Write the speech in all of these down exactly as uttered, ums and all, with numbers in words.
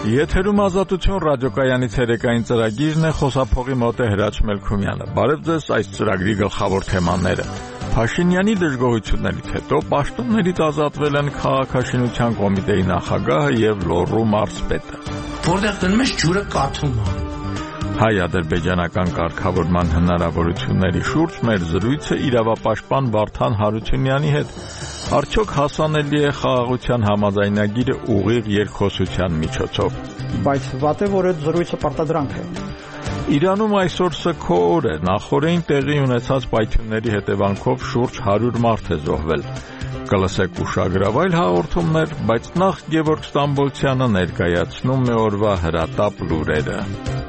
Եթերում ազատություն ռադիոկայանից երեկային ծրագիրն է, խոսափողի մոտ է Հրաչ Մելքումյանը։ Բարև ձեզ, այս ծրագրի գլխավոր թեմաները։ Փաշինյանի դժգոհություններից հետո պաշտոններից ազատվել են քաղաքաշինության կոմիտեի նախագահը եւ Լոռու մարզպետը։ Որտեղ դնում ես ջուրը կաթում է։ Հայ-ադրբեջանական կարգավորման հնարավորությունների շուրջ մեր զրույցը իրավապաշտպան Վարդան Հարությունյանի հետ։ Արդյոք հասանելի է խաղաղության համաձայնագիրը ուղիղ երկխոսության միջոցով։ Բայց վատ է, որ այդ զրույցը պարտադրանք է։ Իրանում այսօր սգո օր է, նախորդին տեղի ունեցած պայթյունների հետևանքով շուրջ հարյուր մարդ է զոհվել։ Կլսեք ուշագրավ այլ հաղորդումներ, բայց նախ Գևորգ Ստամբոլցյանը ներկայացնում է օրվա հրատապ լուրերը։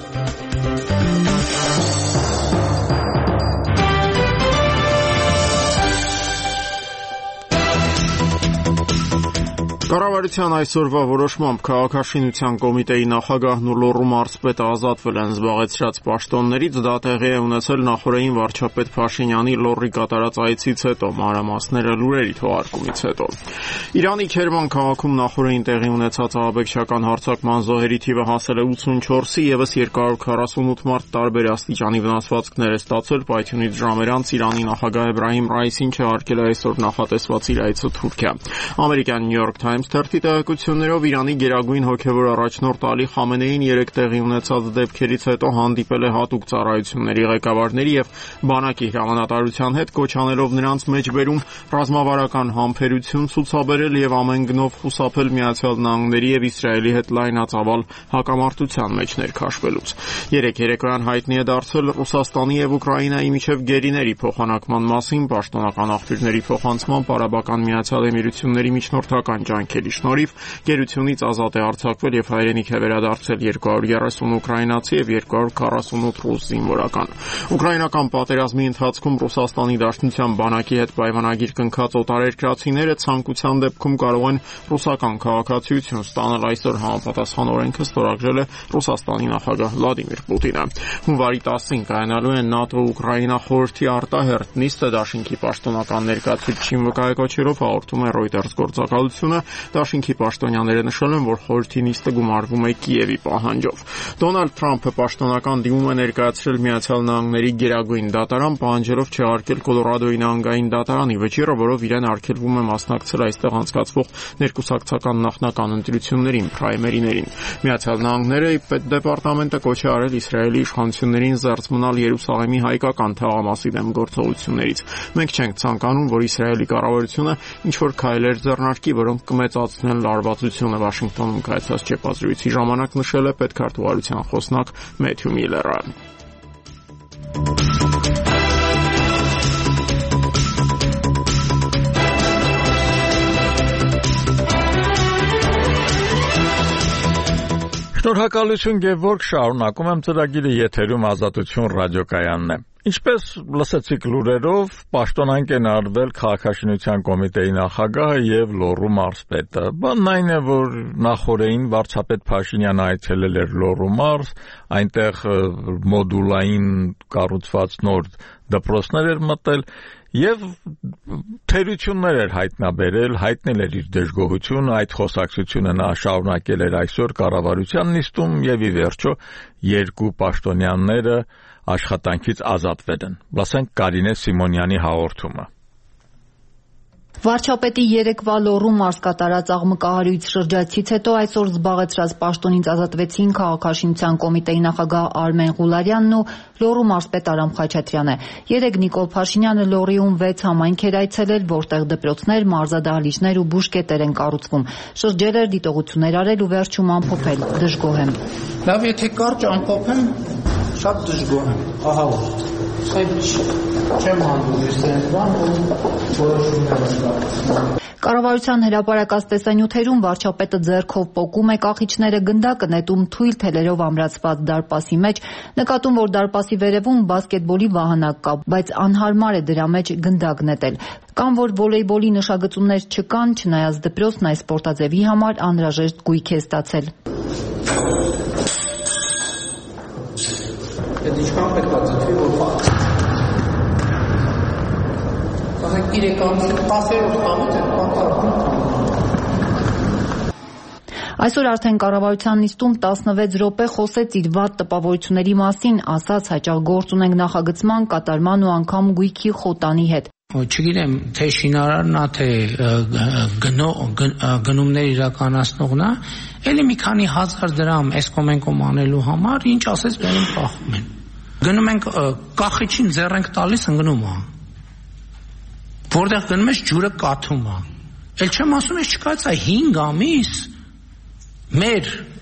Կառավարության այսօրվա որոշմամբ քաղաքաշինության կոմիտեի նախագահն ու Լոռու մարզպետը ազատվել են զբաղեցրած պաշտոններից, դա տեղի է ունեցել նախորդին վարչապետ Փաշինյանի Լոռի կատարած այցից հետո, մանրամասները լուրերի թողարկումից հետո։ Իրանի Քերման քաղաքում նախորդին տեղի ունեցած ահաբեկչական հարձակման զոհերի թիվը հասել է ութսունչորսի, եւս երկու հարյուր քառասունութ մարդ տարբեր աստիճանի վնասվածքներ է ստացել պայթյունից ժամեր անց Իրանի նախագահ Էբրահիմ Ռայիսին չհարկել է այսօր նախատեսված իր այցը Թուրքիա։ Ամերիկյան New York Times թերթի տեղեկություններով Իրանի գերագույն հոգևոր առաջնորդ Ալի Խամենեին երեք տեղի ունեցած դեպքերից հետո հանդիպել է հատուկ ծառայությունների ղեկավարների եւ բանակի հրամանատարության հետ, կոչ անելով նրանց մեջբերում ռազմավարական համբերություն ցուցաբերել եւ ամեն գնով խուսափել Միացյալ Նահանգների եւ Իսրայելի հետ լայնածավալ հակամարտության մեջ ներքաշվելուց։ Երեք երեկոյան հայտնի է դարձել Ռուսաստանի եւ Ուկրաինայի միջև գերիների փոխանակման մասին պաշտոնական աղբյուրների փոխանցման Արաբական Միացյալ Էմիրությունների միջնորդական ջանքերի շնորհիվ գերությունից ազատ է արձակվել եւ հայրենիք է վերադարձել երկու հարյուր երեսուն ուկրաինացի եւ երկու հարյուր քառասունութ ռուս զինվորական։ Ուկրաինական պատերազմի ընթացքում Ռուսաստանի Դաշնության բանակի հետ պայմանագիր կնքած օտարերկրացիները ցանկության դեպքում կարող են ռուսական քաղաքացիություն ստանալ, այսօր համապատասխան օրենքը ստորագրել է Ռուսաստանի նախագահ Վլադիմիր Պուտինը։ Հունվարի տասին կայանալու է ՆԱՏՕ-Ուկրաինա խորհրդի արտահերթ նիստը, դաշինքի պաշտոնական ներկայացուցիչին վկայակոչելով հաղորդում է Reuters գործակալությունը, դաշինքի պաշտոնյաները նշել են, որ խորհրդի նիստը գումարվում է Կիևի պահանջով։ Դոնալդ Թրամփը պաշտոնական դիմում է ներկայացրել Միացյալ Նահանգների գերագույն դատարան, պահանջելով չհարկել Կոլորադոյի նահանգային դատարանի վճիռը, որով իրեն արգելվում է մասնակցել այստեղ անցկացվող ներկուսակցական նախնական ընտրություններին, պրայմերիներին։ Միացյալ Նահանգները պետդեպարտամենտը կոչ է արել Իսրայելի իշխանություններին զերծ մնալ Երուսաղեմի հայկական թաղամասի դեմ գործողություններից։ Մենք չենք ցանկանում, որ Իսրայելի կառավարությունը ինչ-որ քայլեր ձեռնարկի, որոնք կմեծացնեն լարվածությունը, Վաշինգտոնում կայացած ճեպազրույցի ժամանակ նշել է պետքարտուղարության խոսնակ Մեթյու Միլլերը։ Շնորհակալություն Գևորգ, շարունակում եմ ծրագիրը, եթերում ազատություն ռադիոկայանն է։ Ինչպես լսեցիք լուրերով, պաշտոնանկ են արվել քաղաքաշինության կոմիտեի նախագահը եւ Լոռու մարզպետը։ Բանն այն է, որ նախորդին վարչապետ Փաշինյանը այցելել էր Լոռու մարզ, այնտեղ մոդուլային կառուցված նոր դպրոցներ էր մտել եւ թերություններ էր հայտնաբերել, հայտնել էր իր դժգոհությունը, այդ խոսակցությունը նա շարունակել էր այսօր կառավարության նիստում եւ ի վերջո երկու պաշտոնյաները աշխատանքից ազատվել են։ Լսենք Կարինե Սիմոնյանի հաղորդումը։ Վարչապետի երեկվա Լոռու մարզ կատարած աղմկահարույց շրջայցից հետո այսօր զբաղեցրած պաշտոնից ազատվեցին քաղաքաշինության կոմիտեի նախագահ Արմեն Ղուլարյանն ու Լոռու մարզպետ Արամ Խաչատրյանը։ Երեկ Նիկոլ Փաշինյանը Լոռիում վեց համայնք էր այցելել, որտեղ դպրոցներ, մարզադահլիճներ ու բուժկետեր են կառուցվում։ Շրջել էր, դիտողություններ արել ու վերջում ամփոփել. դժգոհ եմ։ Լավ, եթե կարճ ամփոփեմ, շատ դժգոհ եմ։ Ահա որ չեմ հանդում ես այն բան, որոշումներ են։ Կառավարության հրապարակած տեսանյութերում վարչապետը ձեռքով պոկում է կախիչները, գնդակը նետում թույլ թելերով ամրացված դարպասի մեջ, նկատում, որ դարպասի վերևում բասկետբոլի վահանակ կա, բայց անհարմար է դրա մեջ գնդակ նետել։ Կամ որ վոլեյբոլի նշագծումներ չկան, չնայած դպրոցն այս սպորտաձևի համար անհրաժեշտ գույք է ստացել։ Այդ ինչքան պետք է ձգվի, որ փակ։ Ասենք երեք ամսի տասերորդ ամիս է պատահում։ Այսօր արդեն կառավարության նիստում տասնվեց րոպե խոսեց իր վատ տպավորությունների մասին, ասաց հաճախ գործ ունենք նախագծման, կատարման ու անգամ գույքի խոտանի հետ։ Չգիտեմ, թե շինարարն է, թե գնումներ իրականացնողն է, էլի մի քանի հազար դրամ էսկոմենկոմ անելու համար, ինչ ասես բերում պախում են։ Գնում ենք կախիչին ձեռ ենք տալիս, ընկնում է։ Որտեղ գնում ես ջուրը կաթում է։ Էլ չեմ ասում, ես չկայց է հինգ ամիս մեր,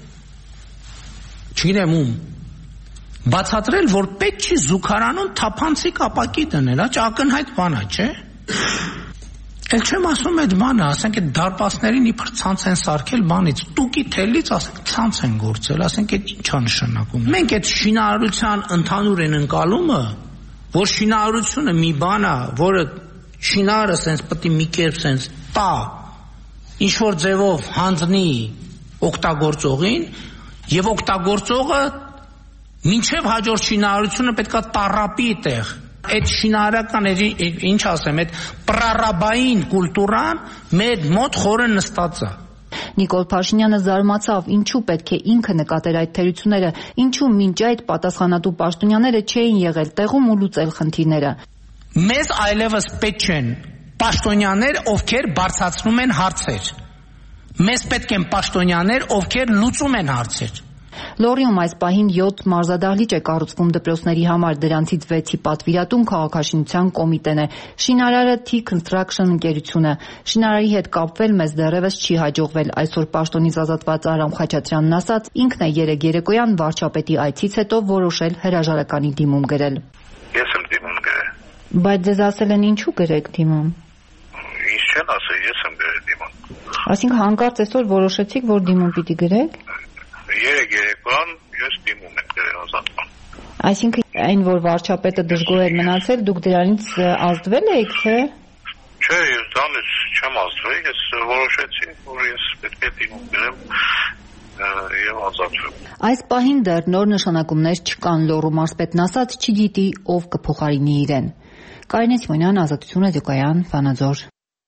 չգիտեմ ում, բացատրել, որ պետք չի զուգարանում թափանցիկ ապակի դնել, աչ ակնհայտ բան է, չէ։ Էլ չեմ ասում այդ բանը, ասենք այդ դարպասներին իբր ցանց են սարքել բանից, տուկի թելից, ասենք ցանց են գործել, ասենք այդ ի՞նչ է նշանակում։ Մենք այդ շինարարության ընդհանուր են ընկալումը, որ շինարարությունը մի բան է, որը շինարարը սենց պետք է մի կերպ սենց տա, ինչ որ ձևով հանձնի օգտագործողին, եւ օգտագործողը մինչև հաջորդ շինարարությունը պետքա տառապի տեղ։ Այդ շինարարական ինչ ասեմ, այդ պրարաբային կուլտուրան մեր մոտ խորը նստած է։ Նիկոլ Փաշինյանը զարմացավ, ինչու պետք է ինքը նկատեր այդ թերությունները, ինչու մինչ այդ պատասխանատու պաշտոնյաները չէին եղել տեղում ու լուծել խնդիրները։ Մեզ այլևս պետք չեն պաշտոնյաներ, ովքեր բարձրացնում են հարցեր։ Մեզ պետք են պաշտոնյաներ, ովքեր լուծում են հարցեր։ Լոռիում այս պահին յոթ մարզադահլիճ է կառուցվում դպրոցների համար, դրանցից վեցի պատվիրատուն քաղաքաշինության կոմիտեն է, շինարարը T Construction ընկերությունը։ Շինարարի հետ կապվել մեզ դեռևս չի հաջողվել, այսօր պաշտոնից ազատված Արամ Խաչատրյանն ասաց, ինքն է երեկ երեկոյան վարչապետի այցից հետո որոշել հրաժարականի դիմում գրել։ Ես եմ դիմում գրել։ Բայց ձեզ ասել են ինչու գրեք դիմում։ Ինչ չեն ասել, ես եմ գրել դիմում։ Այսինքն հանկարծ այսօր որոշեցիք, որ դիմում պիտի գրեք։ Երեք երեկոյան ես դիմում եմ գրել ազատման։ Այսինքն այն, որ վարչապետը դժգոհ էր մնացել, դուք դրանից ազդվել եք, թե։ Չէ, ես դրանից չեմ ազդվել, ես որոշեցի, որ ես պետք է դիմում գրեմ եւ ազատվեմ։ Այս պահին դեռ նոր նշանակումներ չկան, Լոռու մարզպետն ասաց, չգիտի ով կփոխարինի իրեն։ Կարինե Սիմոնյան, Ազատություն ռադիոկայան, Վանաձոր։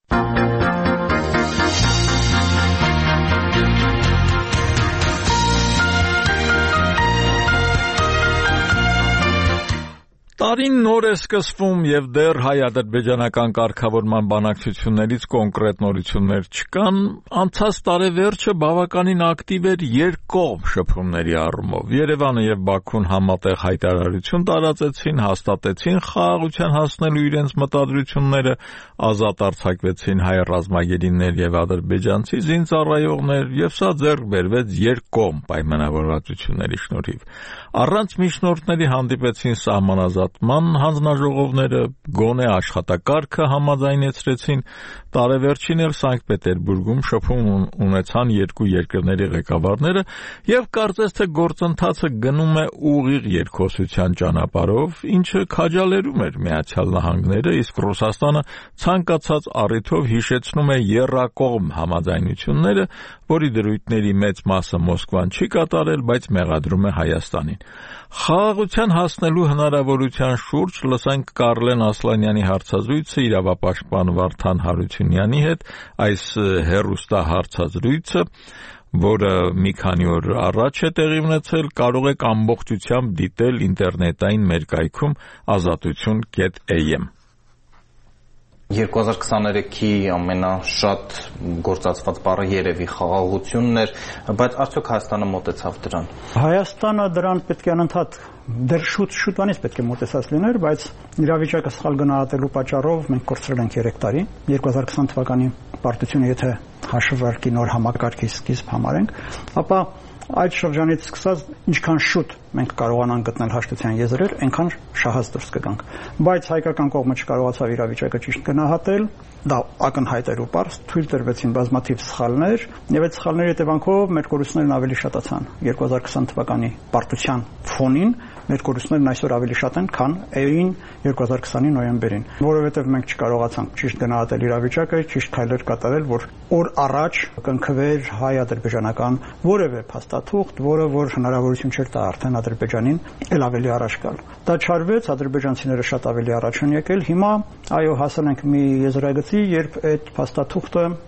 Տարին նոր է սկսվում եւ դեռ հայ-ադրբեջանական կարգավորման բանակցություններից կոնկրետ նորություններ չկան, անցած տարեվերջը բավականին ակտիվ էր երկկողմ շփումների առումով։ Երևանը եւ Բաքուն համատեղ հայտարարություն տարածեցին, հաստատեցին խաղաղության հասնելու իրենց մտադրությունները, ազատ արձակվեցին հայ ռազմագերիներ եւ ադրբեջանցի զինծառայողներ, եւ սա ձեռք բերվեց երկկողմ պայմանավորվածությունների շնորհիվ։ Առանց միջնորդների հանդիպեցին սահմանազատման հանձնաժողովները, գոնե աշխատակարգը համաձայնեցրեցին, տարեվերջին էլ Սանկտ Պետերբուրգում շփում ունեցան երկու երկրների ղեկավարները եւ կարծես թե գործընթացը գնում է ուղիղ երկխոսության ճանապարհով, ինչը քաջալերում էր Միացյալ Նահանգները, իսկ Ռուսաստանը ցանկացած առիթով հիշեցնում է եռակողմ համաձայնությունները, որի դրույթների մեծ մասը Մոսկվան չի կատարել, բայց մեղադրում է Հայաստանին։ Խաղաղության հասնելու հնարավորության շուրջ լսենք Կարլեն Ասլանյանի հարցազրույցը իրավապաշտպան Վարդան Հարությունյանի հետ, այս հեռուստահարցազրույցը, որը մի քանի օր առաջ է տեղի ունեցել, կարող եք ամբողջությամբ դիտել ինտերնետային ներկայքում ազատություն կետ a m։ երկու հազար քսաներեքի ամենաշատ գործածված բառը երևի խաղաղությունն էր, բայց արդյոք Հայաստանը մոտեցավ դրան։ Հայաստանը դրան պետք է անընդհատ դեռ շուտ շուտանից պետք է մոտեցած լիներ, բայց իրավիճակը սխալ գնահատելու պատճառով մենք կորցրել ենք երեք տարի, երկու հազար քսան թվականի պարտությունը եթե հաշվարկի նոր համակարգի սկիզբ համարենք, ապա այդ շրջանից սկսած ինչքան շուտ մենք կարողանանք գտնել հաշտության եզրեր, այնքան շահած դուրս կգանք։ Բայց հայկական կողմը չկարողացավ իրավիճակը ճիշտ գնահատել, դա ակնհայտ էր ու պարզ, թույլ տրվեցին բազմաթիվ սխալներ, եւ այդ սխալների հետևանքով մեր կորուստներն ավելի շատացան։ երկու հազար քսան թվականի պարտության ֆոնին մեր կորուստներն այսօր ավելի շատ են, քան էին երկու հազար քսանի նոյեմբերին, որովհետեւ մենք չկարողացանք ճիշտ գնահատել իրավիճակը, ճիշտ քայլեր կատարել, որ օր առաջ կնքվեր հայ-ադրբեջանական որևէ փաստաթուղթ, որը որ հնարավորություն չէր տա արդեն Ադրբեջանին էլ ավելի առաջ գալ։ Դա չարվեց, ադրբեջանցիները շատ ավելի առաջ են եկել։ Հիմա այո, հասել ենք մի եզրագծի, երբ այդ փաստաթուղթը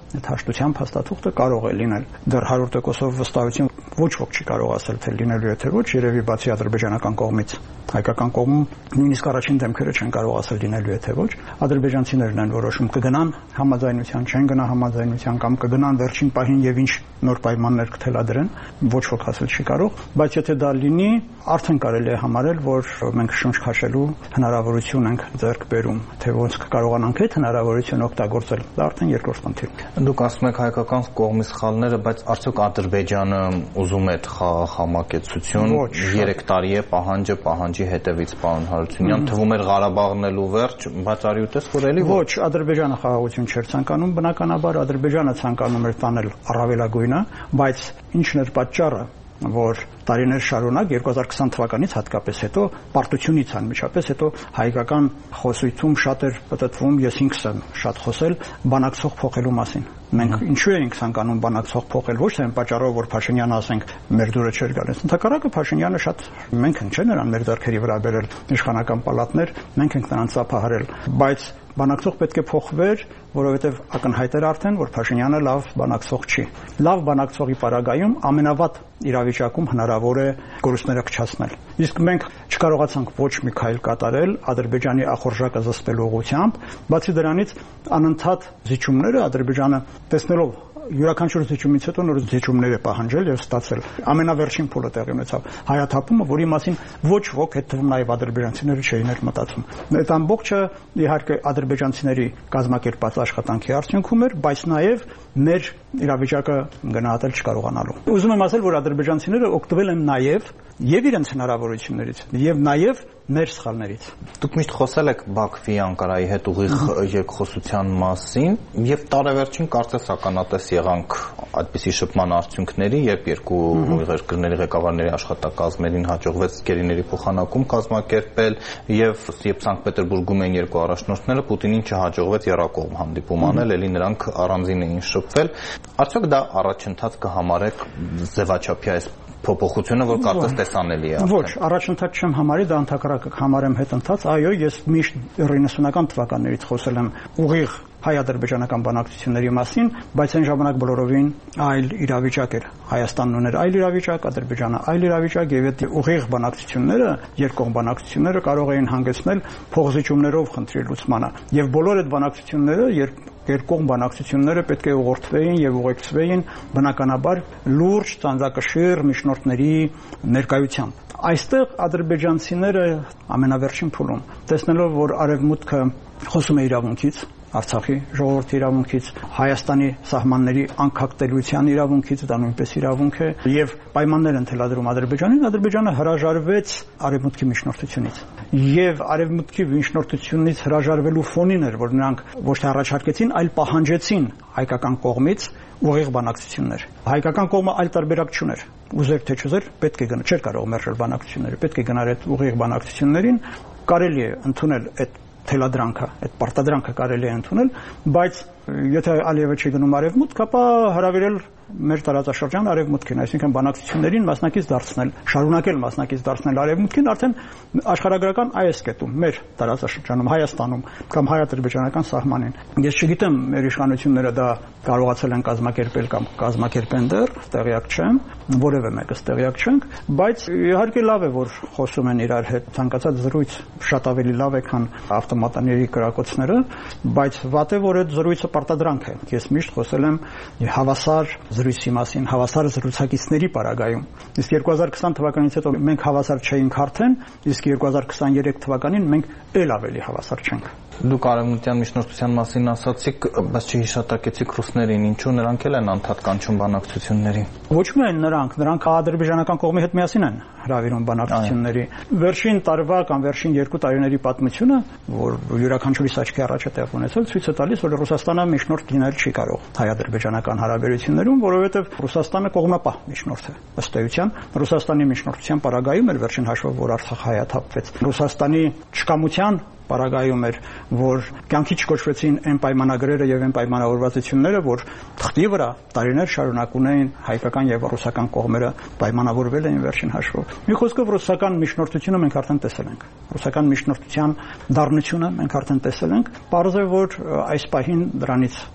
այդ հաշտության փաստաթուղթը կարող է լինել։ Դեռ հարյուր տոկոսով վստահություն ոչ ոք չի կարող ասել, թե լինելու է թե ոչ, երևի բացի ադրբեջանական կողմից, հայկական կողմում նույնիսկ առաջին դեմքերը չեն կարող ասել լինելու է թե ոչ։ Ադրբեջանցիներն են որոշում կգնան համաձայնության, չեն գնա համաձայնության կամ կգնան վերջին պահին եւ ինչ նոր պայմաններ կթելադրեն, ոչ ոք ասել չի կարող, բայց եթե դա լինի, արդեն կարելի է համարել, որ մենք շունչ քաշելու հնարավորություն ենք ձեռք բերում, թե ոնց կկարողանանք այդ հնարավորությունը օգտագործել, դա արդեն երկրորդ խնդիրն է։ Դուք ասում եք հայկական կողմի սխալները, բայց արդյոք Ադրբեջանը ուզում է խաղաղ համակեցություն, երեք տարի է պահանջը պահանջի հետևից, պարոն Հարությունյան, թվում էր Ղարաբաղն էլ ու վերջ, բայց արի ուտես որ էլի ոչ, Ադրբեջանը խաղաղություն չէր ցանկանում, բնականաբար Ադրբեջանը ցանկանում էր տանել առավելագույնը, բայց ինչն էր պատճառը, որ տարիներ շարունակ երկու հազար քսան թվականից հատկապես հետո պարտությունից անմիջապես հետո հայկական խոսույթում շատ էր պատտվում, ես ինքս եմ շատ խոսել բանակցող փոխելու մասին։ Մենք ինչու էինք ցանկանում բանակցող փոխել, ոչ թե այն պատճառով, որ Փաշինյանը ասենք մեր դուրը չէր գալիս։ Ընդհակառակը Փաշինյանը շատ մենք ենք չէ նրան մեր ձեռքերի վրա բերել իշխանական պալատներ, մենք ենք նրան ծափահարել, բայց բանակցող պետք է փոխվեր, որովհետև ակնհայտ էր արդեն, որ Փաշինյանը լավ բանակցող չի։ Լավ բանակցողի պարագայում ամենավատ իրավիճակում հնարավոր է կորուստները քչացնել։ Իսկ մենք չկարողացանք ոչ մի քայլ կատարել Ադրբեջանի ախորժակը զսպելու ուղղությամբ, բացի դրանից անընդհատ զիջումները Ադրբեջանը տեսնելով յուրաքանչյուր զիջումից հետո նոր զիջումներ է պահանջել եւ ստացել։ Ամենավերջին փուլը տեղի ունեցավ հայաթափումը, որի մասին ոչ ոք այդ թվում նաեւ ադրբեջանցիները չէին էլ մտածում։ Այդ ամբողջը իհարկե ադրբեջանցիների կազմակերպած աշխատանքի արդյունքում էր, բայց նաեւ մեր իրավիճակը գնահատել չկարողանալու։ Ուզում եմ ասել, որ ադրբեջանցիները օգտվել են նաեւ եւ իրենց հնարավորություններից եւ նաեւ մեր սխալներից։ Դուք միշտ խոսել եք Բաքվի Անկարայի հետ ուղիղ երկխոսության մասին եւ տարեվերջին կարծես ականատես եղանք այդպիսի շփման արդյունքների, երբ երկու երկրների ղեկավարների աշխատակազմերին հաջողվեց գերիների փոխանակում կազմակերպել եւ երբ Սանկտ Պետերբուրգում էին երկու առաջնորդները, Պուտինին չհաջողվեց եռակողմ հանդիպում անել, ելի նրանք առանձին էին շփվել։ Արդյոք դա առաջընթաց կհամարեք ձևաչափի այս փոփոխությունը, որ կարծես տեսանելի է։ Ոչ, առաջընթաց չեմ համարի, դա ընդհակառակը համարեմ հետընթաց։ Այո, ես միշտ իննսունական թվականներից խոսել եմ ուղիղ հայ-ադրբեջանական բանակցությունների մասին, բայց այն ժամանակ բոլորովին այլ իրավիճակ էր։ Հայաստանն ուներ այլ իրավիճակ, Ադրբեջանը այլ իրավիճակ, եւ այդ ուղիղ բանակցությունները, երկկողմ բանակցությունները կարող էին հանգեցնել փոխզիջումներով խնդրի լուծմանը։ Եվ բոլոր այդ բանակցությունները երկկողմ բանակցությունները պետք է ուղղորդվեին եւ ուղեկցվեին բնականաբար լուրջ ծանրակշիռ միջնորդների ներկայությամբ։ Այստեղ ադրբեջանցիները ամենավերջին փուլում տեսնելով, որ արևմուտքը խոսում է իրավունքից, Արցախի ժողովրդի իրավունքից, Հայաստանի սահմանների անկախտելիության իրավունքից, դա նույնպես իրավունք է, եւ պայմաններ են թելադրում Ադրբեջանին, Ադրբեջանը հրաժարվեց արևմուտքի միջնորդությունից։ Եվ արևմուտքի միջնորդությունից հրաժարվելու ֆոնին էր, որ նրանք ոչ թե առաջարկեցին, այլ պահանջեցին հայկական կողմից ուղիղ բանակցություններ։ Հայկական կողմը այլ տարբերակ չուներ։ Ուզեր թե չուզեր, պետք է գնա, չէր կարող մերժել բանակցությունները, պետք է գնար այդ ուղիղ բանակցություններին, կարելի է ընդունել այդ թելադրանքը, այդ պարտադրանքը կարելի է ընդունել, բայց եթե Ալիևը չի գնում արևմուտք, ապա հրավիրել մեր տարածաշրջան արևմուտքին, այսինքն բանակցություններին մասնակից դարձնել, շարունակել մասնակից դարձնել արևմուտքին արդեն աշխարհագրական այս կետում, մեր տարածաշրջանում, Հայաստանում կամ հայ-ադրբեջանական սահմանին։ Ես չգիտեմ, մեր իշխանությունները դա կարողացել են կազմակերպել կամ կազմակերպեն դեռ, տեղյակ չեմ, որևէ մեկս տեղյակ չենք, բայց իհարկե լավ է, որ խոսում են իրար հետ, ցանկացած զրույց շատ ավելի լավ է, քան ավտոմատների կրակոցները, բայց վատ է, որ այդ զրույցը պարտադրանք է։ Ես միշտ խոսել եմ հավասար զրույցի մասին, հավասար զրուցակիցների պարագայում։ Իսկ երկու հազար քսան թվականից հետո մենք հավասար չէինք արդեն, իսկ երկու հազար քսաներեք թվականին մենք ել ավելի հավասար չենք։ Դուք արևմտյան միջնորդության մասին ասացիք, բայց չհիշատակեցիք ռուսներին, ինչու նրանք էլ են անդադ կանչում բանակցությունների։ Ոչ միայն նրանք, նրանք ադրբեջանական կողմի հետ միասին են հրավիրում բանակցությունների։ Վերջին տարվա կամ վերջին երկու տարիների պատմությունը, որ յուրաքանչյուրի աչքի առաջ է տեղ ունեցել, ցույց է տալիս, որ Ռուսաստանը միջնորդ լինել չի կարող հայ-ադրբեջանական հարաբերություններում, որովհետև Ռուսաստանը կողմապահ միջնորդ է։ Ըստ էության, Ռուսաստանի միջնորդության պարագայում էր վերջին հաշվով, որ Արցախ հայաթափվեց։ Ռուսաստանի չկամության պարագայում էր, որ կյանքի չկոչվեցին այն պայմանագրերը եւ այն պայմանավորվածությունները, որ թղթի վրա տարիներ շարունակ ունեին հայկական եւ ռուսական կողմերը պայմանավորվել էին վերջին հաշվով։ Մի խոսքով ռուսական միջնորդությունը մենք արդեն տեսել ենք։ Ռուսական միջնորդության դառնությունը մենք արդեն տեսել ենք։ Պարզ է, որ այս պահին դրանից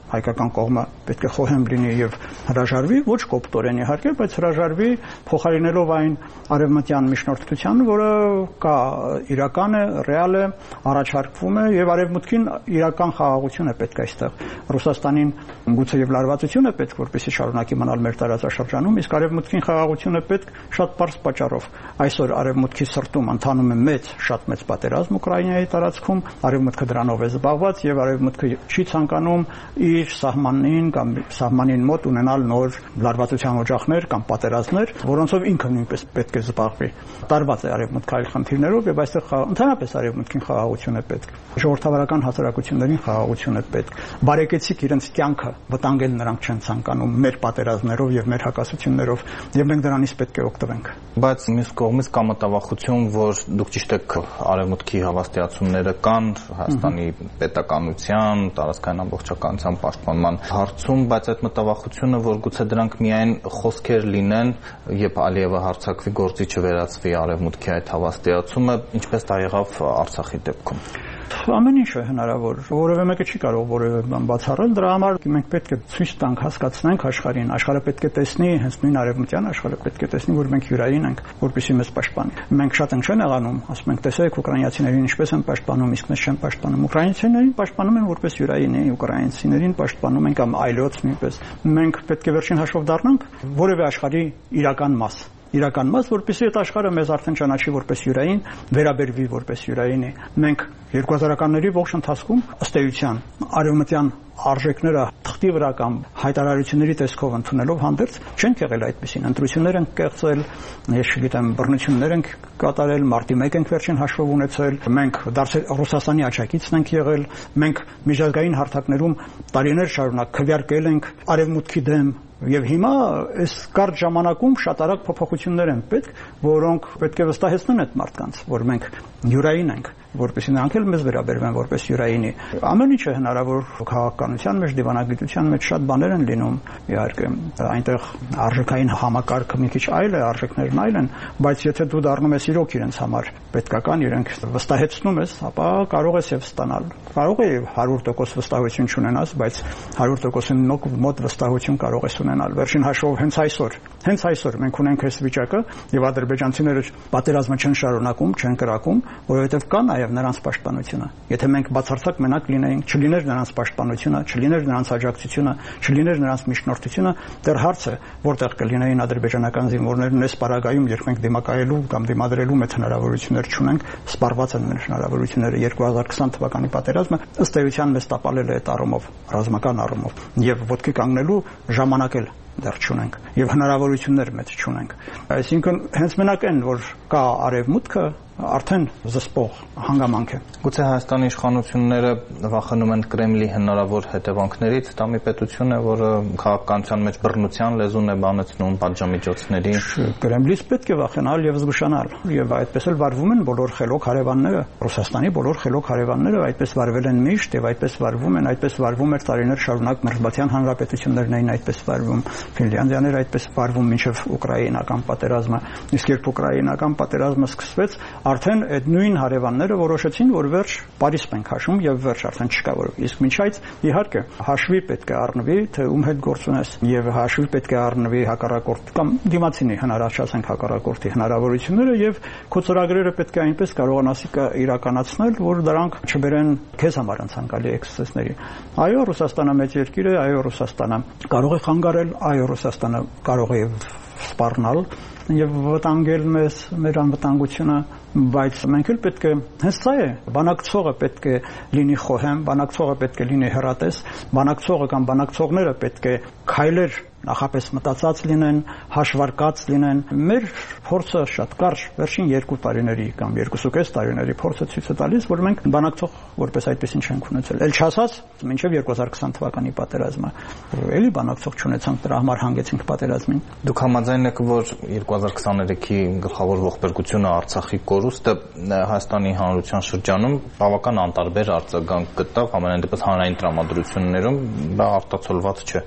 հայկական կողմը պետք է խոհեմ լինի եւ հրաժարվի, ոչ կոպտորեն իհարկե, բայց հրաժարվի փոխարինելով այն արևմտյան միջնորդությանը, որը կա իրական է, ռեալ է, առաջարկվում է եւ արևմուտքին իրական խաղաղություն է պետք այստեղ։ Ռուսաստանին գուցե եւ լարվածություն է պետք, որպեսզի շարունակի մնալ մեր տարածաշրջանում, իսկ արևմուտքին խաղաղություն է պետք շատ բարձ պատճառով։ Այսօր արևմուտքի սրտում ընթանում է մեծ, շատ մեծ պատերազմ Ուկրաինայի տարածքում, արևմուտքը դրանով է զբաղված եւ արևմուտքը չի ցանկանում իր սահմանին կամ սահմանին մոտ ունենալ նոր լարվածության օջախներ կամ պատերազմներ, որոնցով ինքը նույնպես պետք է զբաղվի։ Տարված է արևմուտքը այլ խնդիրներով եւ այստեղ ընդհանրապես արևմուտքին խաղաղություն է պետք։ Ժողովրդավարական հասարակություններին խաղաղություն է պետք։ Բարեկեցիկ իրենց կյանքը վտանգել նրանք չեն ցանկանում մեր պատերազմներով եւ մեր հակասություններով եւ մենք դրանից պետք է օգտվենք։ Բայց մյուս կողմից կա մտավախություն, որ դուք ճիշտ եք արևմուտքի հավաստիացումները կան Հայաստանի պետականության, տարածքային ամբողջականության պաշտպանման հարցում, բայց այդ մտավախությունը, որ գուցե դրանք միայն խոսքեր լինեն, երբ Ալիևը հարձակվի, գործի չվերածվի արևմուտքի այդ հավաստիացումը, ինչպես դա եղավ Արցախի դեպքում։ Ամեն ինչ է հնարավոր, որևէ մեկը չի կարող որևէ բան բացառել, դրա համար մենք պետք է ցույց տանք, հասկացնենք աշխարհին, աշխարհը պետք է տեսնի, հենց նույն արևմտյան աշխարհը պետք է տեսնի, որ մենք յուրային ենք, որպեսզի մեզ պաշտպանի։ Մենք շատ ենք չեն եղանում, ասում ենք, տեսեք, ուկրաինացիներին ինչպես են պաշտպանում, իսկ մեզ չեն պաշտպանում։ Ուկրաինացիներին պաշտպանում են որպես յուրային, ուկրաինացիներին պաշտպանում են կամ այլոց նույնպես։ Մենք պետք է վերջին հաշվով դառնանք որևէ աշխարհի իրական մաս իրական մաս, որպեսզի այդ աշխարհը մեզ արդեն ճանաչի որպես յուրային, վերաբերվի որպես յուրայինի։ Մենք երկու հազարականների ողջ ընթացքում ըստ էության արևմտյան արժեքները թղթի վրա կամ հայտարարությունների տեսքով ընդունելով հանդերձ չենք եղել այդպեսին։ Ընտրություններ են կեղծել, ես չգիտեմ, բռնություններ են կատարել, մարտի մեկ ենք վերջին հաշվով ունեցել, մենք դարձել Ռուսաստանի աջակիցն ենք եղել, մենք միջազգային հարթակներում տարիներ շարունակ քվեարկել ենք արևմուտքի դեմ եւ հիմա այս կարճ ժամանակում շատ արագ փոփոխություններ են պետք, որոնք պետք է վստահեցնեն այդ մարդկանց, որ մենք յուրային ենք, որպեսզի նրանք էլ մեզ վերաբերվեն որպես յուրայինի։ Ամեն ինչ է հնարավոր քաղաքականության մեջ, դիվանագիտության մեջ շատ բաներ են լինում, իհարկե, այնտեղ արժեքային համակարգը մի քիչ այլ է, արժեքներն այլ են, բայց եթե դու դառնում ես իրոք իրենց համար պետքական, իրենք վստահեցնում ես, ապա կարող ես եւ ստանալ։ Կարող է հարյուր տոկոս վստահություն չունենաս, բայց հարյուր տոկոսին մոտ վստահություն կարող ես ունենալ։ Վերջին հաշվով հենց այսօր, հենց այսօր մենք ունենք այս վիճակը եւ ադրբեջանցիները պատերազմը չեն շարունակում, չեն կրակում, որովհետեւ կա նաեւ նրանց պաշտպանությունը։ Եթե մենք բացարձակ մենակ լինեինք, չլիներ նրանց պաշտպանությունը, չլիներ նրանց աջակցությունը, չլիներ նրանց միջնորդությունը, դեռ հարց է, որտեղ կլինեին ադրբեջանական զինվորներն այս պարագայում, երբ մենք դիմակայելու կամ դիմադրելու մեծ հնարավորություններ չունենք, սպառված են մեր հնարավորությունները։ երկու հազար քսան թվականի պատերազմը ըստ էության մեզ տապալել է այդ առումով, ռազմական առումով, եւ ոտքի կանգնելու ժամանակ էլ դեռ չունենք եւ հնարավորություններ մեծ չունենք։ Այսինքն հենց մենակ այն, որ կա արևմուտքը, արդեն զսպող հանգամանք է։ Գուցե Հայաստանի իշխանությունները վախենում են Կրեմլի հնարավոր հետևանքներից, դա մի պետություն է, որը քաղաքականության մեջ բռնության լեզուն է բանեցնում պատժամիջոցների։ Կրեմլից պետք է վախենալ եւ զգուշանալ, եւ այդպես էլ վարվում են բոլոր խելոք հարևանները, Ռուսաստանի բոլոր խելոք հարևանները այդպես վարվել են միշտ եւ այդպես վարվում են, այդպես վարվում էր տարիներ շարունակ Մերձբալթյան հանրապետություններն էին այդպես վարվում, Ֆինլանդիաները այդպես վարվում մինչև ուկրաինական պատերազմը, իսկ երբ ուկրաինական պատերազմը սկսվեց, արդեն այդ նույն հարևանները որոշեցին, որ վերջ Փարիզ ենք հաշվում եւ վերջ արդեն չկա որ։ Իսկ մինչ այդ իհարկե հաշվի պետք է առնվի, թե ում հետ գործ ունես եւ հաշվի պետք է առնվի հակառակորդ կամ դիմացինի հնարավորացնենք հակառակորդի հնարավորությունները եւ քո ծրագրերը պետք է այնպես կարողանաս իրականացնել, որ դրանք չբերեն քեզ համար անցանկալի էքսցեսների։ Այո, Ռուսաստանը մեծ երկիր է, այո, Ռուսաստանը կարող է խանգարել, այո, Ռուսաստանը կարող է սպառնալ եւ վտանգել մեզ մեր անվտանգությունը, բայց մենք էլ պետք է հենց դա է, բանակցողը պետք է լինի խոհեմ, բանակցողը պետք է լինի հեռատես, բանակցողը կամ բանակցողները պետք է քայլեր նախապես մտածած լինեն, հաշվարկած լինեն։ Մեր փորձը շատ կարճ, վերջին երկու տարիների կամ երկուսուկես տարիների փորձը ցույց է տալիս, որ մենք բանակցող որպես այդպեսին չենք ունեցել։ Էլ չասած, մինչև երկու հազար քսան թվականի պատերազմը էլի բանակցող չունեցանք, դրա համար հանգեցինք պատերազմին։ Դուք համաձայն եք, որ երկու հազար քսաներեքի գլխավոր ողբերգությունը Արցախի կորուստը Հայաստանի հանրության շրջանում բավական անտարբեր արձագանք գտավ, ամենայն դեպս հանրային տրամադրություններում դա արտացոլված չէ։ Շատ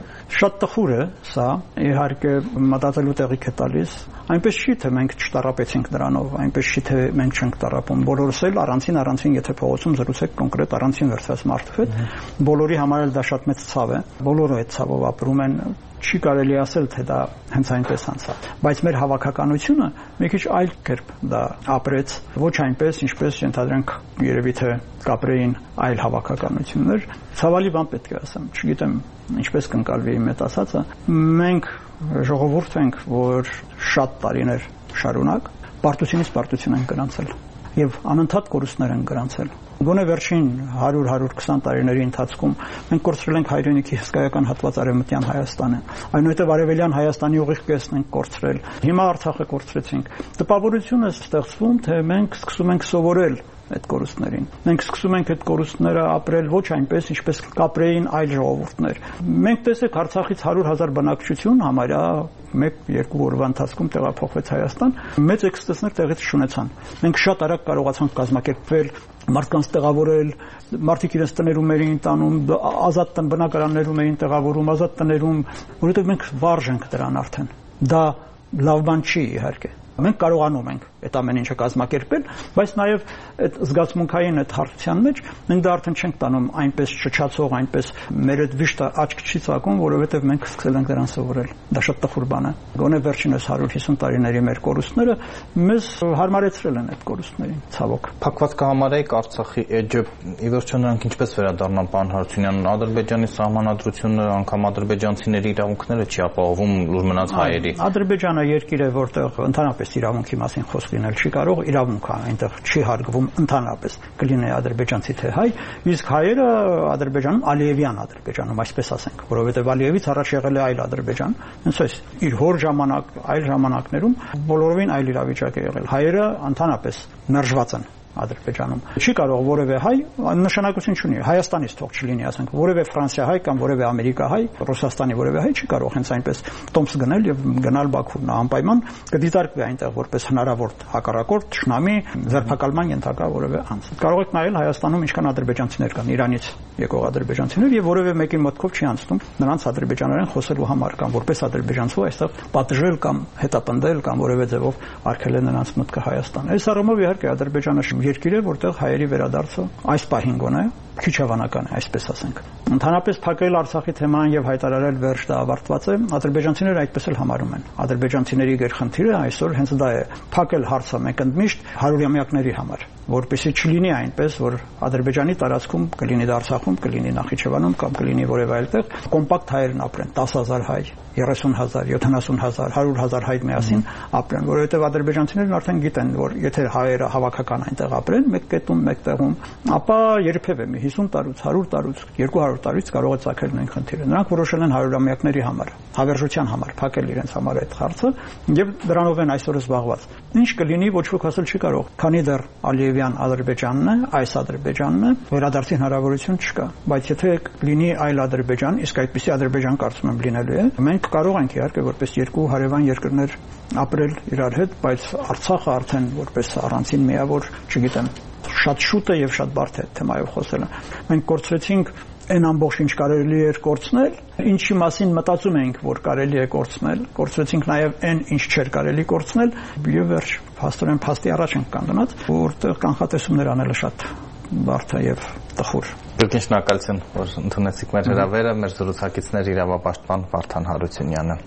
Շատ տխուր է սա, իհարկե մտածելու տեղիք է տալիս։ Այնպես չի թե մենք չտարապեցինք դրանով, այնպես չի թե մենք չենք տարապում։ Բոլորս էլ առանցին առանցին եթե փողոցում զրուցեք կոնկրետ առանցին վերցված մարդու հետ, բոլորի համար էլ դա շատ մեծ ցավ է։ Բոլորը այդ ցավով ապրում են, չի կարելի ասել թե դա հենց այնպես անցավ, բայց մեր հավաքականությունը մի քիչ այլ կերպ դա ապրեց, ոչ այնպես, ինչպես ենթադրենք երևի թե կապրեին այլ հավաքականություններ։ Ցավալի բան պետք է ասեմ, չգիտեմ ինչպես կընկալվի իմ այդ ասածը։ Մենք ժողովուրդ ենք, որ շատ տարիներ շարունակ պարտությունից պարտություն են գրանցել եւ անընդհատ կորուստներ են գրանցել։ Գոնե վերջին հարյուր հարյուր քսան տարիների ընթացքում մենք կորցրել ենք հայրենիքի հսկայական հատված Արևմտյան Հայաստանը, այնուհետև Արևելյան Հայաստանի ուղիղ կեսն ենք կորցրել, հիմա Արցախը կորցրեցինք։ Տպավորությունը ստեղծվում, թե մենք սկսում ենք սովորել այդ կորուստներին։ Մենք սկսում ենք այդ կորուստները ապրել ոչ այնպես, ինչպես կապրեին այլ ժողովուրդներ։ Մենք տեսեք Արցախից հարյուր հազար բնակչություն համարյա մեկ երկու օրվա ընթացքում տեղափոխվեց Հայաստան, մեծ էքսցեսներ տեղից չունեցան։ Մենք շատ արագ կարողացանք կազմակերպվել, մարդկանց տեղավորել, մարդիկ իրենց տներում էին տանում, ազատ բնակարաններում էին տեղավորում, ազատ տներում, որովհետև մենք վարժ ենք դրան արդեն։ Դա լավ բան չի իհարկե։ Մենք կարողանում ենք այդ ամեն ինչը կազմակերպել, բայց նաև այդ զգացմունքային այդ հարթության մեջ մենք դա արդեն չենք տանում այնպես չչացող, այնպես մեր այդ վիշտը աչք չի ծակում, որովհետև մենք սկսել ենք դրան սովորել։ Դա շատ տխուր բան է։ Գոնե վերջինս հարյուր հիսուն տարիների մեր կորուստները մեզ հարմարեցրել են այդ կորուստներին, ցավոք։ Փակված կհամարեիք Արցախի էջը, ի վերջո նրանք ինչպես վերադառնան, պարոն Հարությունյան, Ադրբեջանի սահմանադրությունը, անգամ ադրբեջանցիների իրավունքները չի ապահովում լուր մնաց հայերի։ Ադրբեջանը երկիր է, որտեղ ընդհանրապես իրավունքի մասին խոսք լինել չի կարող, իրավունք է, այնտեղ չի հարգվում ընդհանրապես կլինի ադրբեջանցի թե հայ, իսկ հայերը Ադրբեջանում Ալիևյան Ադրբեջանում, այսպես ասենք, որովհետև Ալիևից առաջ եղել է այլ Ադրբեջան, հենց այս իր հոր ժամանակ, այլ ժամանակներում բոլորովին այլ իրավիճակ է եղել։ Հայերը ընդհանրապես մերժված են Ադրբեջանում։ Չի կարող որևէ հայ նշանակություն չունի։ Հայաստանից թող չլինի, ասենք, որևէ Ֆրանսիա հայ կամ որևէ Ամերիկա հայ, Ռուսաստանի որևէ հայ չի կարող հենց այնպես տոմս գնել եւ գնալ Բաքու։ Նա անպայման կդիտարկվի այնտեղ որպես հնարավոր հակառակորդ, թշնամի, ձերբակալման ենթակա որևէ անձ։ Կարող եք նայել Հայաստանում ինչքան ադրբեջանցիներ կան, Իրանից եկող ադրբեջանցիներ եւ որևէ մեկի մտքով չի անցնում նրանց ադրբեջաներեն խոսելու համար կամ որպես ադրբեջանցու այստեղ պատժել կամ հետապնդել կամ որևէ ձևով արգելել նրանց մտքը Հայաստան։ Այս առումով իհարկե Ադրբեջանը երկիր է, որտեղ հայերի վերադարձը այս պահին գոնե քիչ հավանական է, այսպես ասենք։ Ընդհանրապես փակել Արցախի թեման եւ հայտարարել վերջ դա ավարտված է, ադրբեջանցիները այդպես էլ համարում են։ Ադրբեջանցիների գերխնդիրը այսօր հենց դա է՝ փակել հարցը մեկընդմիշտ հարյուրամյակների համար, որպեսզի չլինի այնպես, որ Ադրբեջանի տարածքում կլինի դա Արցախում, կլինի Նախիջևանում կամ կլինի որևէ այլ տեղ, կոմպակտ հայերն ապրեն, տասը հազար հայ, երեսուն հազար, յոթանասուն հազար, հարյուր հազար հայ միասին ապրեն, որովհետև ադրբեջանցիներն արդեն գիտեն, որ եթե հայերը հավաքական այնտեղ ապրեն, մեկ կետում, մեկ տեղում, ապա երբևէ մի հիսուն տարուց, հարյուր տարուց, երկու հարյուր տարուց կարող է ծագել նույն խնդիրը։ Նրանք որոշել են հարյուրամյակների համար, հավերժության համար փակել իրենց համար այդ հարցը եւ դրանով են այսօր զբաղված։ Ինչ կլինի, ոչ ոք ասել չի կարող, քանի դեռ Ալիևյան Ադրբեջանն է, այս Ադրբեջանն է, վերադարձի հնարավորություն չկա, բայց եթե լինի այլ Ադրբեջան, իսկ այդպիսի Ադրբեջան կարծում եմ լինելու է, մենք կարող ենք իհարկե որպես երկու հարևան երկրներ ապրել իրար հետ, բայց Արցախը արդեն որպես առանցին միավոր, չգիտեմ, շատ շուտ է եւ շատ բարդ է թեմայով խոսելը։ Մենք կորցրեցինք այն ամբողջ ինչ կարելի էր կորցնել, ինչի մասին մտածում էինք, որ կարելի է կորցնել, կորցրեցինք նաեւ այն, ինչ չէր կարելի կորցնել, եւ վերջ փաստորեն փաստի առաջ ենք կանգնած, որտեղ կանխատեսումներ անելը շատ բարդ է եւ տխուր։ Դուք շնորհակալություն, որ ընդունեցիք մեր հրավերը, մեր զրուցակիցներ իրավապաշտպան Վարդան Հարությունյանը։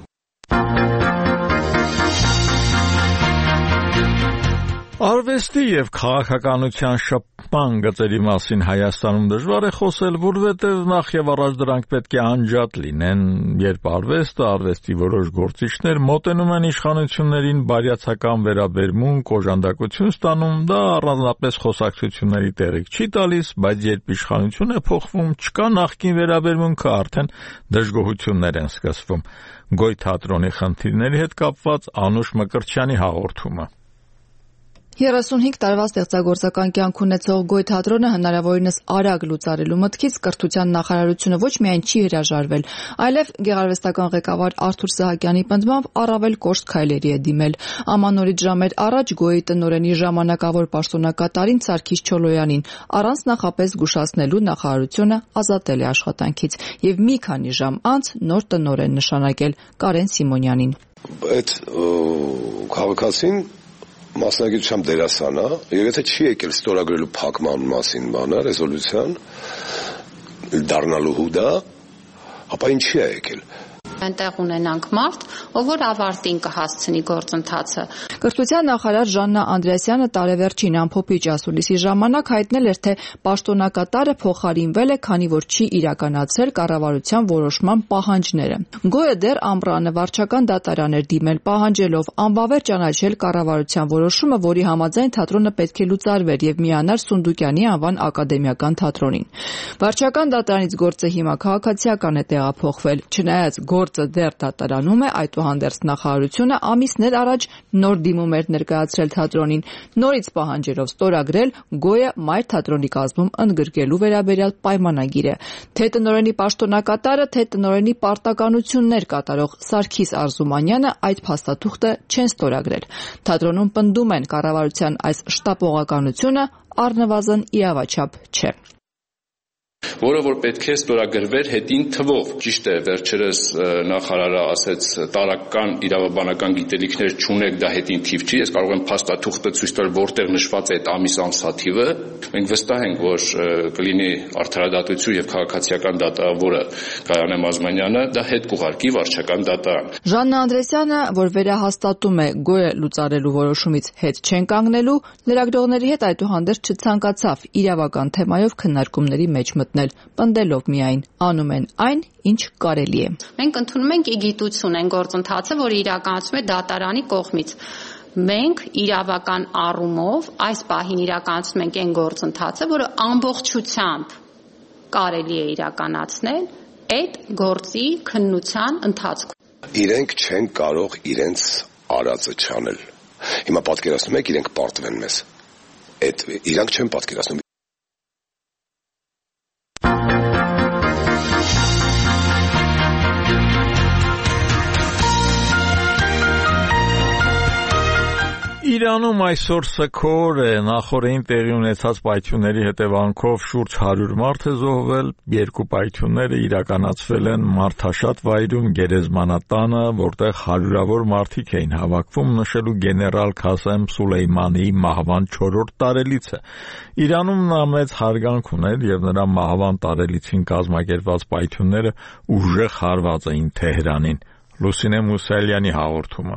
Արվեստի եւ քաղաքականության շփման գծերի մասին Հայաստանում դժվար է խոսել, որովհետեւ նախ եւ առաջ դրանք պետք է անջատ լինեն, երբ արվեստը, արվեստի որոշ գործիչներ մոտենում են իշխանություններին բարյացակամ վերաբերմունք, օժանդակություն ստանում, դա առանձնապես խոսակցությունների տեղիք չի տալիս, բայց երբ իշխանություն է փոխվում, չկա նախկին վերաբերմունքը, արդեն դժգոհություններ են սկսվում։ Գոյ թատրոնի խնդիրների հետ կապված Անուշ Մկրտչյանի հաղորդումը։ երեսունհինգ տարվա ստեղծագործական կյանք ունեցող Գոյ թատրոնը հնարավորինս արագ լուծարելու մտքից կրթության նախարարությունը ոչ միայն չի հրաժարվել, այլև գեղարվեստական ղեկավար Արթուր Սահակյանի պնդմամբ առավել կոշտ քայլերի է դիմել։ Ամանորից ժամեր առաջ Գոյի տնօրենի ժամանակավոր պաշտոնակատարին Սարգիս Չոլոյանին առանց նախապես զգուշացնելու նախարարությունը ազատել է աշխատանքից եւ մի քանի ժամ անց նոր տնօրեն նշանակել Կարեն Սիմոնյանին։ Այդ քաղաքացին մասնագիտությամբ դերասան է, եւ եթե չի եկել ստորագրելու փակման մասին բանը, ռեզոլյուցիան դառնալու հուդա, ապա ինչի է եկել։ Այնտեղ ունենանք մարդ, ով որ ավարտին կհասցնի գործընթացը։ Կրթության նախարար Ժաննա Անդրեասյանը տարեվերջին ամփոփիչ ասուլիսի ժամանակ հայտնել էր, թե պաշտոնակատարը փոխարինվել է, քանի որ չի իրականացրել կառավարության որոշման պահանջները։ Գոյը դեռ ամռանը վարչական դատարան էր դիմել, պահանջելով անվավեր ճանաչել կառավարության որոշումը, որի համաձայն թատրոնը պետք է լուծարվեր եւ միանար Սունդուկյանի անվան ակադեմիական թատրոնին։ Վարչական դատարանից գործը հիմա քաղաքացիական է տեղափոխվել, չնայած գործը դեռ դատարանում է, այդուհանդերձ նախարարությունը ամիսներ առաջ նոր դիմում էր ներկայացրել թատրոնին, նորից պահանջելով ստորագրել Գոյը մայր թատրոնի կազմում ընդգրկելու վերաբերյալ պայմանագիրը։ Թե տնօրենի պաշտոնակատարը, թե տնօրենի պարտականություններ կատարող Սարգիս Արզումանյանը այդ փաստաթուղթը չեն ստորագրել։ Թատրոնում պնդում են կառավարության այս շտապողականությունը առնվազն իրավաչափ չէ։ Որը որ պետք է ստորագրվեր հետին թվով։ Ճիշտ է, վերջերս նախարարը ասեց տարական իրավաբանական գիտելիքներ չունեք, դա հետին թիվ չի, ես կարող եմ փաստաթուղթը ցույց տալ, որտեղ նշված է այդ ամիս ամսաթիվը։ Մենք վստահ ենք, որ կլինի արդարադատություն եւ քաղաքացիական դատավորը Գայանե Մազմանյանը դա հետ կուղարկի վարչական դատարան։ Ժաննա Անդրեասյանը, որ վերահաստատում է Գոյը լուծարելու որոշումից հետ չեն կանգնելու, լրագրողների հետ այդուհանդերձ չցանկացավ իրավական թեմայով քննարկումների մեջ մտնել, պնդելով միայն անում են այն, ինչ կարելի է։ Մենք ընդունում ենք իգիտություն այն գործընթացը, որը իրականացում է դատարանի կողմից։ Մենք իրավական առումով այս պահին իրականացնում ենք այն գործընթացը, որը ամբողջությամբ կարելի է իրականացնել այդ գործի քննության ընթացքում։ Իրենք չեն կարող իրենց արածը չանել։ Հիմա պատկերացնում եք, իրենք պարտվեն մեզ։ Այդ իրանք չեն պատկերացնում։ Իրանում այսօր սգոր է, նախորդին տեղի ունեցած պայթյունների հետևանքով շուրջ հարյուր մարդ է զոհվել, երկու պայթյունները իրականացվել են Մարդաշատ վայրում Գերեզմանատանը, որտեղ հարյուրավոր մարդիկ էին հավաքվում նշելու գեներալ Քասեմ Սուլեյմանիի մահվան չորրորդ տարելիցը։ Իրանում նա մեծ հարգանք ուներ եւ նրա մահվան տարելիցին կազմակերպված պայթյունները ուժեղ հարված էին Թեհրանին։ Լուսինե Մուսալյանի հաղորդումը։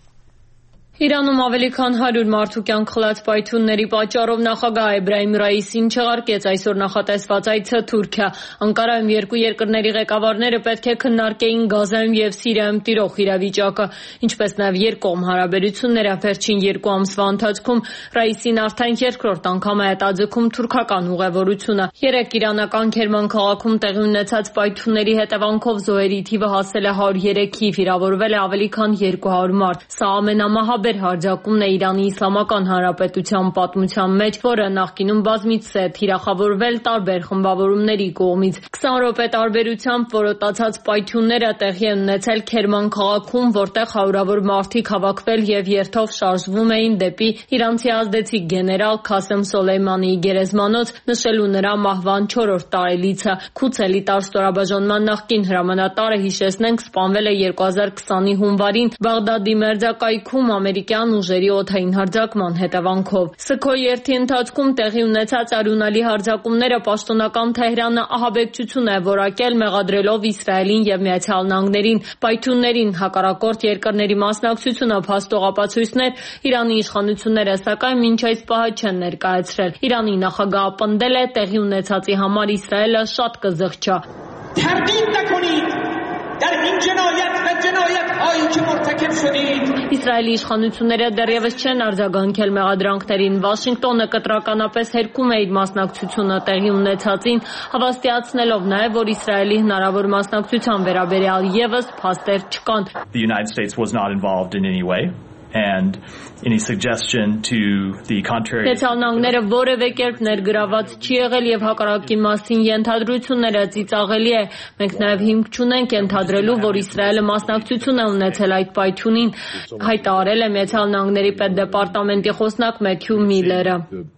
Իրանում ավելի քան հարյուր մարդու կյանք խլած պայթյունների պատճառով նախագահ Էբրահիմ Ռայիսին չեղարկեց այսօր նախատեսված այցը Թուրքիա։ Անկարայում երկու երկրների ղեկավարները պետք է քննարկեին Գազայում եւ Սիրիայում տիրող իրավիճակը, ինչպես նաեւ երկկողմ հարաբերությունները վերջին երկու ամսվա ընթացքում Ռայիսին արդեն երկրորդ անգամ է հետաձգում թուրքական ուղևորությունը։ Երեք իրանական Քերման քաղաքում տեղի ունեցած պայթյունների հետևանքով զոհերի թիվը հասել է հարյուր երեքի, վիրավորվել է ավելի քան երկու հարյուր մարդ։ Սա ամենամահ հարձակումն է Իրանի Իսլամական Հանրապետության պատմության մեջ, որը նախկինում բազմիցս է թիրախավորվել տարբեր խմբավորումների կողմից։ քսան րոպե տարբերությամբ որոտացած պայթյունները տեղի են ունեցել Քերման քաղաքում, որտեղ հարյուրավոր մարդիկ հավաքվել եւ երթով շարժվում էին դեպի իրանցի ազդեցիկ գեներալ Քասեմ Սոլեյմանիի գերեզմանոց, նշելու նրա մահվան չորրորդ տարելիցը։ Քուցելի տար ստորաբաժանման նախկին հրամանատարը, հիշեցնենք, սպանվել է երկու հազար քսանի հունվարին Բաղդադի մերձակայքում ամերիկյան ուժերի օդային հարձակման հետևանքով։ Սգո երթի ընթացքում տեղի ունեցած արյունալի հարձակումները պաշտոնական Թեհրանը ահաբեկչություն է որակել, մեղադրելով Իսրայելին եւ Միացյալ Նահանգներին։ Պայթյուններին հակառակորդ երկրների մասնակցությունը փաստող ապացույցներ Իրանի իշխանությունները սակայն մինչ այս պահը չեն ներկայացրել։ Իրանի նախագահը պնդել է տեղի ունեցածի համար Իսրայելը շատ կզղջա։ Իսրայելի իշխանությունները դեռևս չեն արձագանքել մեղադրանքներին։ Վաշինգտոնը կտրականապես հերքում է իր մասնակցությունը տեղի ունեցածին, հավաստիացնելով նաև, որ Իսրայելի հնարավոր մասնակցության վերաբերյալ ևս փաստեր չկան։ The United States was not involved in any way and any suggestion to the contrary. Նետանյանները որևէ կերպ ներգրաված չի եղել եւ հակառակի մասին ենթադրությունները ծիծաղելի է։ Մենք նաեւ հիմք չունենք ենթադրելու, որ Իսրայելը մասնակցություն է ունեցել այդ պայթյունին, հայտարարել է Միացյալ Նահանգների պետդեպարտամենտի խոսնակ Մեթյու Միլլերը։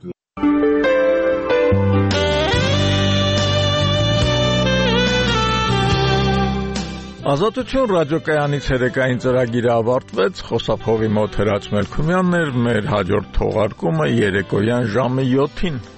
Ազատություն ռադիոկայանից երեկային ծրագիրը ավարտվեց, խոսափողի մոտ Հրաչ Մելքումյանն էր, մեր հաջորդ թողարկումը երեկոյան ժամը յոթին։